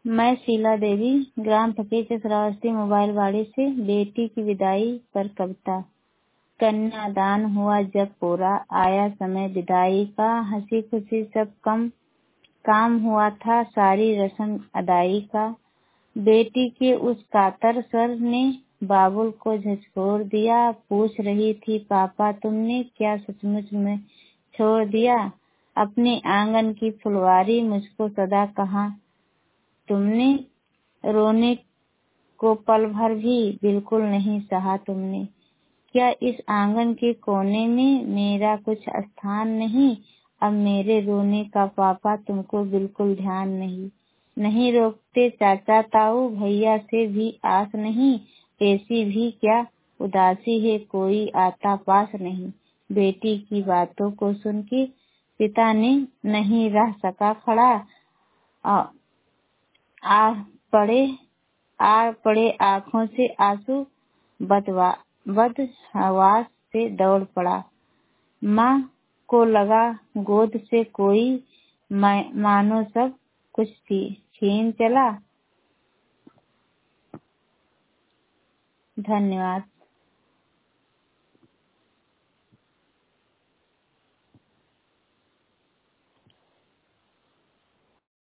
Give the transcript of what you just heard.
मैं शीला देवी, ग्राम फकीर श्रावस्ती मोबाइल वाड़ी से बेटी की विदाई पर कविता। कन्यादान हुआ जब पूरा, आया समय विदाई का, हंसी खुशी सब काम हुआ था, सारी रस्म अदाई का। बेटी के उस कातर सर ने बाबुल को झकझोर दिया, पूछ रही थी पापा तुमने क्या सचमुच में छोड़ दिया अपने आंगन की फुलवारी, मुझको सदा कहा तुमने, रोने को पल भर भी बिल्कुल नहीं सहा तुमने। क्या इस आंगन के कोने में मेरा कुछ स्थान नहीं, अब मेरे रोने का पापा तुमको बिल्कुल ध्यान नहीं। नहीं रोकते चाचा ताऊ, भैया से भी आस नहीं, ऐसी भी क्या उदासी है, कोई आता पास नहीं। बेटी की बातों को सुन के पिता ने नहीं रह सका खड़ा, आ पड़े आँखों से आंसू, बदहवास से दौड़ पड़ा। माँ को लगा गोद से कोई मानो सब कुछ छीन चला। धन्यवाद।